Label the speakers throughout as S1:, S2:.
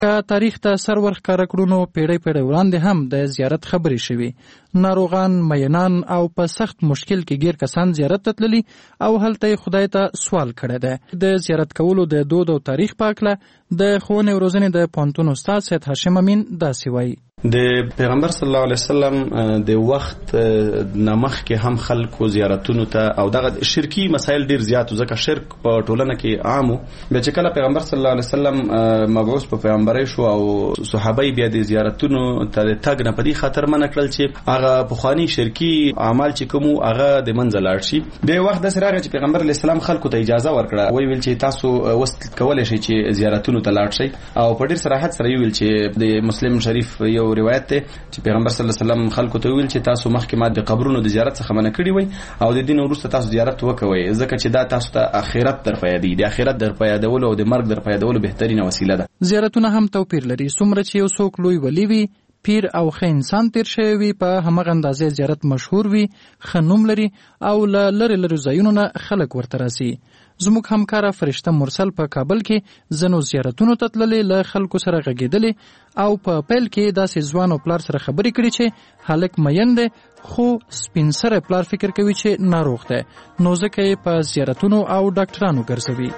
S1: که تاریخ ته سر ورښکاره کړو نو پیړۍ وړاندې هم د زیارت خبرې شوي. ناروغان، مینان او په سخت مشکل کې ګیر کسان زیارت ته تللي او هلته یې خدای ته سوال کړی دی. د زیارت کولو د دود او تاریخ په هکله د ښوونې او روزنې د پوهنتون استاد سید هاشم امین داسې وایي.
S2: د پیغمبر صلی الله علیه وسلم د وخت نمخ کې هم خلکو زیارتونو ته او دغه شرکی مسایل ډیر زیات ځکه شرک په ټولنه کې عامو. بیا چې کله پیغمبر صلی الله علیه وسلم مبعوث په پیغمبري شو او صحابه بیا د زیارتونو ته تګ نه پدې خاطر منع کړل چې هغه پخوانی شرکی اعمال چې کوم هغه د منځ لاړ شي. د وخت د سره چې پیغمبر علیه السلام خلکو ته اجازه ورکړه، وی ویل چې تاسو وست کولای شئ چې زیارتونو ته لاړ شئ او په ډیر صراحت سره ویل چې د مسلم شریف یو روایت ته چې پیغمبر صلی الله علیه وسلم خلکو ته ویل چې تاسو مخکې ما د قبرونو د زیارت څخه منع کړی وي او د دین وروسته تاسو زیارت وکوي ځکه چې دا تاسو ته آخرت در پیادي د آخرت در پیادولو او د مرګ در پیادولو بهترینه وسیله ده.
S1: زیارتونه هم توپیر لري. څومره چې یو څوک لوی ولی وي، پیر او ښه انسان تیر شوی وي، په همغه اندازې زیارت مشهور وي، ښه نوم لري او له لرې ځایونو نه خلک ورته راځي. زموږ همکاره فرشته مرسل په کابل کې ځینو زیارتونو ته تللې، له خلکو سره غږېدلې او په پیل کې داسې ځوان او پلار سره خبرې کړي چې هلک مین دی خو سپین سره پلار فکر کوي چې ناروغ دی، نو ځکه یې په زیارتونو او ډاکټرانو ګرځوي.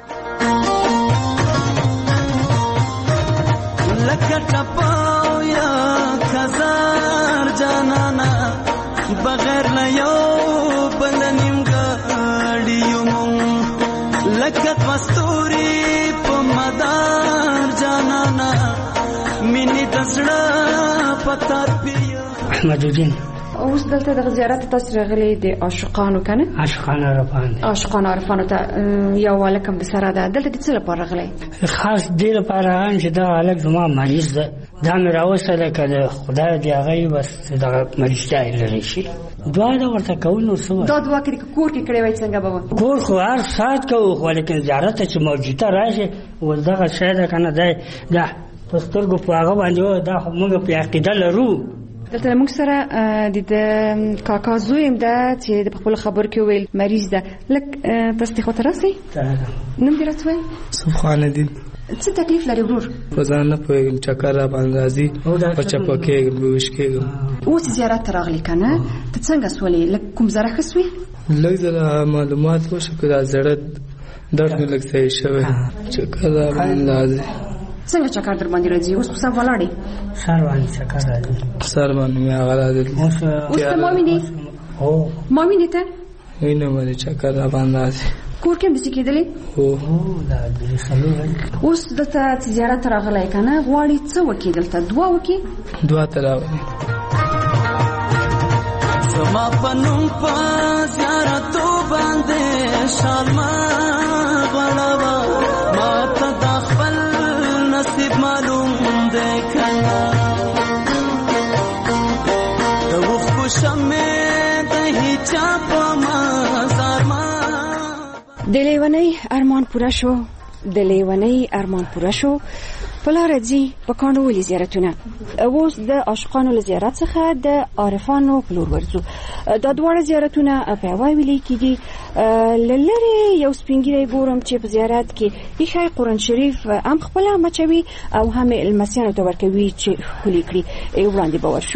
S3: لکه ټپاو یا خزار جانانا بغیر نه یو بل نیمګړی یم، لکه مستوري په مدار جانانا مینې د زړه په تربیه.
S4: احمد الدین
S5: اوس دلته د زیارت تاسو راغلي د عاشقانو کنه؟ عاشقان عارفانو ته یو ولکم د سره ده. دلته د څه لپاره راغلی؟
S4: خاص دې لپاره چې دا هلک زما مریض ده، دا مې راوستله که د خدای د هغې بس دغه مریضتیا یې لرې شي. دعا ده ورته کوو. نو څه
S5: دا دعا کې کور کې کړی وای څنګه به وه؟
S4: کور خو هر ساعت کوو خو لیکن زیارت ته چې موجوده راشي و دغه شی ده که نه دی دا په سترګو په هغه باندې دا خو موږ په عقیده لرو.
S5: دلته موږ سره د کاکا زوی هم ده چې د خپل خبر کې ویل مریض ده. لږ تاسو ته خاطر راسئ. نوم دې راته وایي؟
S6: سبحان الدین.
S5: څه تکلیف لري ورور؟
S6: په ځان نه پوهېږم، چکر را باندې راځي، په چپه کېږم، بېهوش کېږم.
S5: اوس زیارت ته راغلې که نه؟ ته څنګه سولې؟ لږ کوم ذره ښه سوې؟
S6: لږ ذره معلومات وشو که دا زړه درد مې لږ صحیح شوی، چکر را باندې راځي.
S5: څنګه چکر در باندې راځي؟ اوس په سر ولاړې؟
S4: سر باندې چکر راځي.
S6: سر باندې مې هغه راځي.
S5: اوس ته ما وینې؟ ما وینې ته؟
S6: وینم ولې چکر را باندې راځي.
S5: کور کې هم داسې کېدلې؟ اوس دلته زیارت ته راغلی که نه؟ غواړې څه وکړې دلته؟ دعا وکړې؟
S6: دعا ته راغلی.
S3: زما په نوم په زیارتو باندې شال مه غوړوه، ما ته دا خپل نصیب معلوم دی که نه؟ د اوښکو شمې د هیچا په مزار ما.
S5: د لیونۍ ارمان پوره شو، د لیونۍ ارمان پوره شو. په لاره ځي په کاڼو ولي زیارتونه. اوس د عاشقانو له زیارت څخه د عارفانو په لور ورځو. دا دواړه زیارتونه په یوه ویلې کې دي. له لرې یو سپین ږیری ګورم چې په زیارت کې ایښی قرآن شریف هم خپله مچوي او هم یې لمسیانو ته ورکوي چې ښکلي کړي. وړاندې به ورشو.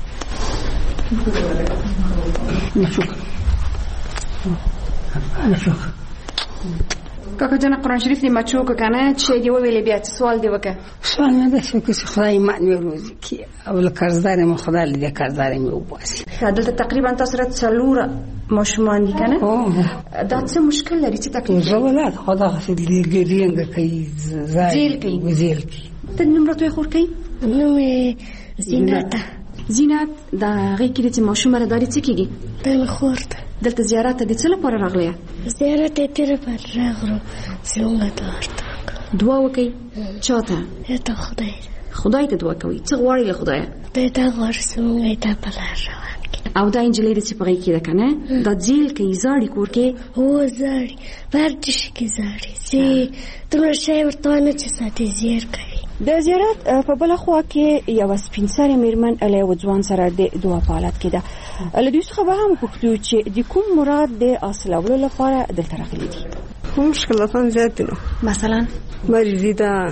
S5: کاکا جانه قرآن شریف دې مچو که که نه؟ چې دې وویلې بیا څه سوال دې وکړه؟
S7: سوال نه داسې وکړه چې خدای ایمان مې روزي کړي او له قرضدار یم خدای له دې قرضدار مې وباسي.
S5: دلته تقریبا تاسو سره 4 ماشومان دي که نه؟ دا څه مشکل لري؟ څه تکلیف لري؟
S7: زولاد خو دغسې ګریېنګه کوي،
S5: زیل کوي.
S7: زیل کوي.
S5: ته نوم راته وایې خور کوي؟
S8: نوم یې زینت.
S5: زینت د هغې کې چې ماشومه راداري څه کېږي؟
S8: دا مې خور ده.
S5: دلته زیارت ته د څه لپاره راغلی؟
S8: زیارت یې دې لپاره راغلو چې موږ دعا ورته وکړو.
S5: دعا وکئ؟ چا ته؟
S8: ته خدای.
S5: خدای ته دعا کوئ؟ څه غواړئ له خدایه؟
S8: خدای دا غواړي چې موږ یې دا په لار روان کړي.
S5: او دا انجلۍ د چې په غېږ کې ده که نه؟ دا جیل کوي، زاړي کور کې؟
S8: هو زاړي، په هر ډیشي کې زاړي چې دومره شی ورته ونه چې ساتي زیر کوي.
S5: د زیارت په بله خوا کې یوه سپین سرې مېرمن له یوه ځوان سره د دعا په حالت کې ده. له دوی څخه به هم وپوښتو چې د کوم مراد د حاصلولو لپاره دلته راغلي دي.
S7: مشکلاتان زیات دي.
S5: مثلا
S7: مریضي ده،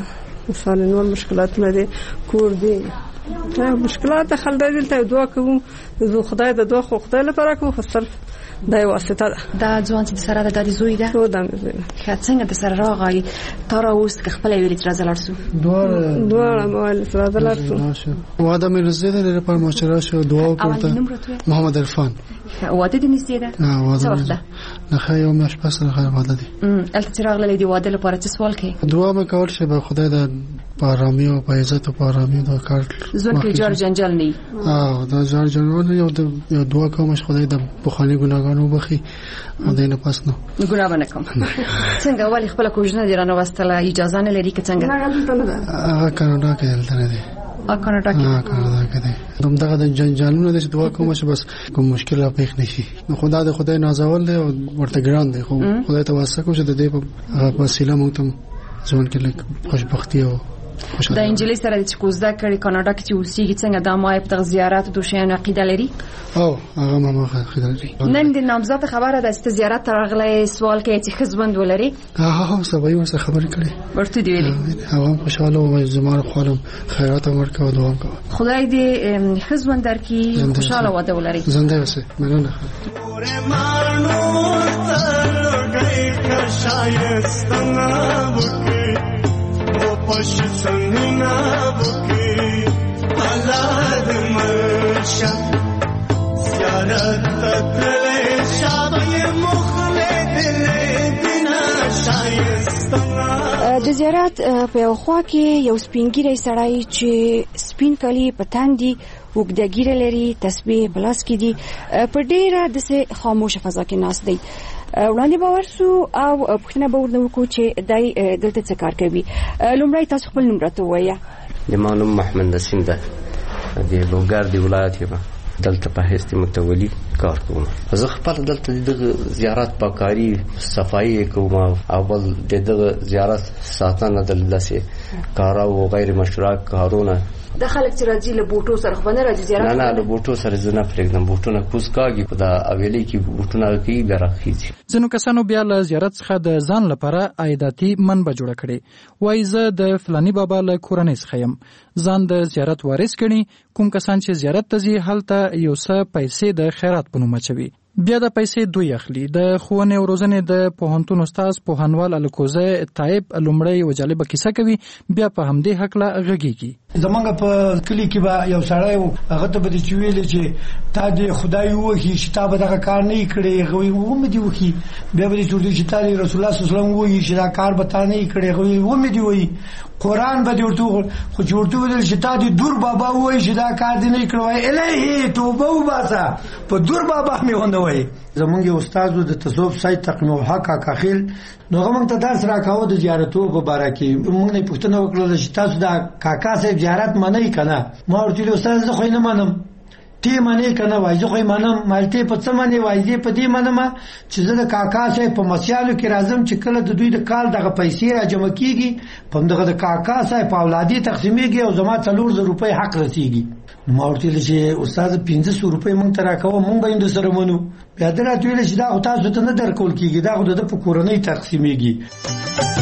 S9: مثلا نور مشکلاتونه دي کور دي مشکلات خلک دلته دعا کوو زه خدای د دعا خو خدای لپاره کوم فصل دا واسطه ده
S5: دا ځوان چې سره د زوی ده
S9: او د زوی
S5: ده څنګه د سره راغی تر اوس که خپل ویل تر زلارسو
S9: دوه مال تر زلارسو
S10: واده مې رسیدل لپاره مشوره شو دعا وکړه محمد عرفان
S5: واده دې نږدې ده
S10: نه واده نه خیر مې شپه سره خیر واده دي
S5: التراغ لدی واده لپاره څه سوال کوي
S10: دعا مې کول چې به خدای د پارامی او عزت او پارامی دا کار
S5: ځون کې جار جنجال نه
S10: دا جار جنجال یو دعا کوم چې خدای د بخانی ګناګانو بخي او دینه پس نو
S5: ګناه باندې کوم څنګه والی خپل کوژنه دی رانه واستله اجازه نه لري که څنګه
S10: هغه کاناډا کې دلته نه دی
S5: کاناډا
S10: کې دی دغه د جنجالونو د دعا کوم چې بس کوم مشکل پیښ نشي نو خدای نازول دی او ورته ګران دی خو خدای ته واسطه کو چې د دې په وسیله موږ ته ځون کې لږ خوشبختی او
S5: د انجلۍ سره چې کوزده کړي کاناډا کې چې اوسېږي څنګه د مای په زیارت د شیانو عقیده لري
S10: او هغه ما عقیده لري
S5: نن د نامزد خبره ده چې زیارت راغلی سوال کوي چې خزبند ولري
S10: سبا یې ورسره خبرې کړې
S5: ورته دی ویلي
S10: هغه خوشاله او زموږ خپلم خیرات ورکړه او دعا وکړه
S5: خدای دې خزبند درکې خوشاله واده ولري
S10: زنده اوسه مننه
S3: پش څنګه بوکي حالات مرشا زیارت تکلې شابه مخله دل بنا شایسته
S5: د زیارت په یو خوا کې یو سپینګیری سړی چې سپین کلی پتاندي وګدګیره لري تسبیح بلاس کې دي په ډیره د خاموشه فضا کې ناس دی وړاندې باور سو او پښتنه باور نو کو چې دای دلته څه کار کوي لومړی تاسو خپل نوم راته وایي
S11: د مانوم محمد نسیم ده د لوګر دی ولایت یم دلته په هست متولي کار کوم زه خپل دلته د زیارت پاکاری صفایي کوم او بل د زیارت ساتنه دلته کار او غیر مشروع کارونه
S5: د خلک چې راځي له بوټو سره خو نه راځي زیارت
S11: نه له بوټو سره زنه پرېږدم بوټونه کوز کاږي په دا اویلې کې بوټونه کې بیا راخیږي
S1: ځینو کسانو بیا له زیارت څخه د ځان لپاره عایداتي منبع جوړه کړې وایي زه د فلاني بابا له کورنۍ څخه یم ځان د زیارت وارث ګڼي کوم کسان چې زیارت ته ځي هلته یو څه پیسې د خیرات په نوم اچوي بیا د پیسې دوی اخلي د ښوونې او روزنې د پوهنتون استاد پوهنوال الکوزه طیب لومړی یو جالبه کیسه کوي بیا په همدې هکله غږیږي
S12: زمونږ په کلی کې به یو سړی هغه ته به دې ویلې چې تا دې خدای وحي چې تا به دغه کار نه کړی غوي و مې دی وحي بیا به دې چې تا دې رسول الله صلی الله علیه وسلم وحي چې دا کار به تا نه کړی غوي و مې دی وحي قرآن به دې ورته خو جوړته ودل چې تا دې دور بابا وحي چې دا کار دې نه کړی الهي توبه وباسه په دور بابا مې ونده وحي زمونږ استاد د تصوف سید تقنو حق کاخیل نو موږ ته درس راکاوه د زیارتو په باره کې موږ نه پوښتنه وکړه چې تاسو دا کاکا صاحب زیارت منئ کنه ما ورته استاد زه خو نه منم تی منئ کنه وای زه خو منم مالته په څه منئ وای دې په دې منم چې زه د کاکا صاحب په مسیالو کې راځم چې کله د دوی د کال دغه پیسې را جمع کیږي په دغه د کاکا صاحب په اولادي تقسیمېږي او زما 400 روپۍ حق رسیږي ما ورته چې استاد 500 روپۍ مونږ ته راکاوه مونږ به یې سره منو بیا درته ویل چې دا تاسو ته نه درکول کیږي دا خو د په کورنۍ تقسیمېږي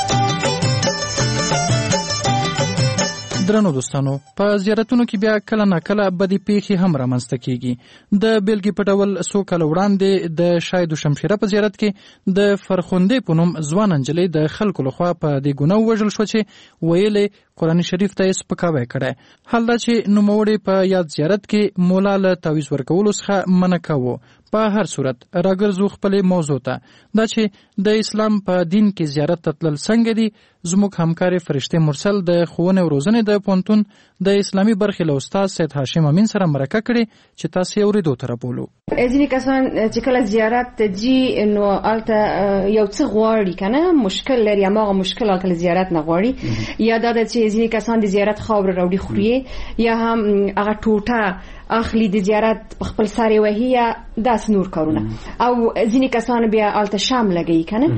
S1: درنو دوستانو په زیارتونو کې بیا کله ناکله بدی پیښې هم رامنځته کیږي د بیلګې په ډول څو کاله وړاندې د شاهد شمشیره په زیارت کې د فرخندې په نوم ځوان نجلۍ د خلکو لخوا په دې ګناه وژل شو چې ویلې قرآن شریف ته سپکاوی کړی حال دا چې نوموړی په یاد زیارت کې مولا له تعویض ورکولو څخه منع کاوه په هر صورت راګرځو خپلې موضوع ته دا چې د اسلام په دین کې زیارت ته تلل څنګه دي زموږ همکار فرشته مرسل د ښوونې او روزنې د پوهنتون د اسلامي برخې له استاد سید هاشم امین سره مرکه کړې چې تاسو یې اورېدو ته رابولو
S5: ځینې کسان چې کله زیارت ته ځي نو هلته یو څه غواړي که نه مشکل لري هماغه مشکل هلته زیارت نه غواړي یا دا ده چې ځینې کسان د زیارت خاوره راوړي خوري یا هم هغه ټوټه اخلي د زیارت په خپل ساري وهي یا داس نور کارونه او ځینې کسان بیا هلته شام لګوي که نه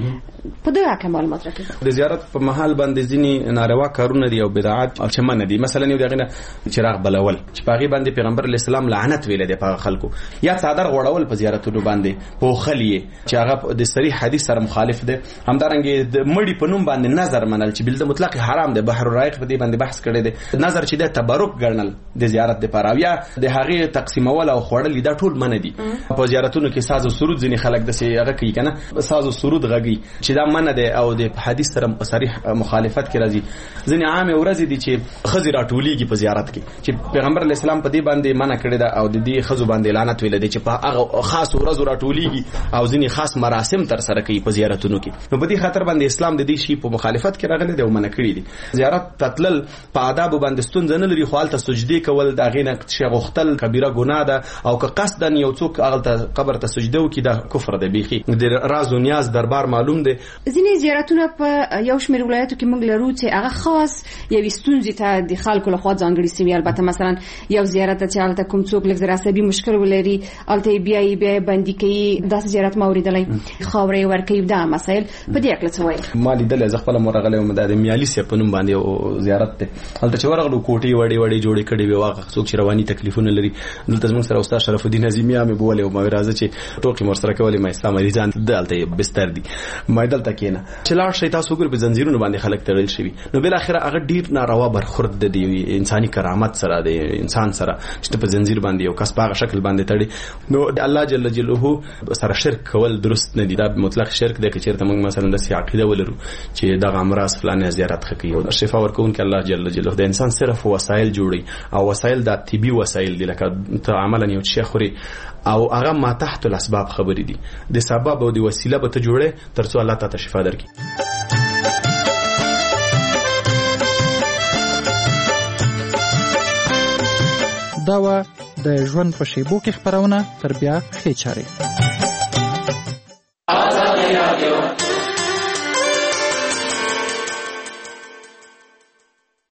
S5: په دغه کې معلومات راکړئ.
S2: د زیارت په محل باندې ځینی ناروا کارونه دي او بدعات او چمن دي. مثلا یو دغه چراغ بلول چې پاغي باندې پیغمبر اسلام لعنت ویل دي په خلکو، یا څادر غوړول په زیارتونو باندې په خلیه چې هغه د صریح حدیث سره مخالف دي. همدارنګه د مړی په نوم باندې نظر منل چې بل د مطلق حرام دی. بحر الرائق په دې باندې بحث کړی دی. نظر چې د تبرک ګڼل د زیارت لپاره یا د هغه تقسیمول او خوړل دا ټول منه دي. په زیارتونو کې ساز او سرود ځینی خلک د سي هغه کوي کنه، ساز او سرود غږی چې دا منه ده او د حدیث سره صریح مخالفت کې راځي. ځینی عام ورځ دي چې خزر راټولېږي په زیارت کې چې پیغمبر اسلام په دې باندې منع کړی دا او د دې خزو باندې لعنت ویل دي چې په هغه خاص ورځ راټولېږي او ځینی خاص مراسم تر سره کوي په زیارتونو کې. نو په دې خاطر باندې اسلام د دې شی په مخالفت کې راغلی دی او منع کړی دی. زیارت تتلل په آداب باندې ستونزه نه لري، خو حالت سجدي کول دا غینه شغختل کبیره ګناه ده او که قصدن یو څوک هغه قبر ته سجده وکړي دا کفر دی. بیخي د راز او نیاز دربار معلوم دی.
S5: ځینې زیارتونه په یو شمېر ولایتو کې موږ لرو چې هغه خاص یوې ستونزې ته د خلکو لخوا ځانګړي سوي. البته مثلا یو زیارت چې هلته کوم څوک لږ زر عصبي مشکل ولري هلته بیا بندي کوي. داسې زیارت ما اورېدلی خاورې ورکوي. دا مسایل په دې هکله څه وایي؟
S2: ما لیدلی زه خپله مرغلی وم. دا د میالي صاحب په نوم باندې یو زیارت دی. هلته چې ورغلو کوټې وړې وړې جوړې کړې وې. هغه څوک چې رواني تکلیفونه لري دلته زموږ سره استاد شرف الدین عظیمي مې بولې او ما راځه چې ټوکې مور سره کولې. ما اسلام علي ځان دلته بستر دي ما دلته کېنه چې لاړ شي تاسو ګور په زنجیرونو باندې خلک تړل شوي. نو بل اخر هغه ډیر ناروا برخورد دی انساني کرامت سره دی انسان سره چې په زنجیر باندې یو کس په هغه شکل باندې تړي. نو الله جل جلاله سره شرک کول درست نه دی. دا مطلق شرک دی. که چیرته موږ مثلا د عقیده ولرو چې دغه امراض فلانه زیارت کوي او شفا ورکون کې الله جل جلاله د انسان صرف وسایل جوړي او وسایل د طبي وسایل دي لکه ته عملا یو شیخ خوري او هغه ما تحت الاسباب خبرې دي. د سبب او د وسیله به ته جوړه ترڅو الله تعالی شفا درکړي.
S1: دا و د ژوند په شیبو کې خبرونه تر بیا ښې چارې.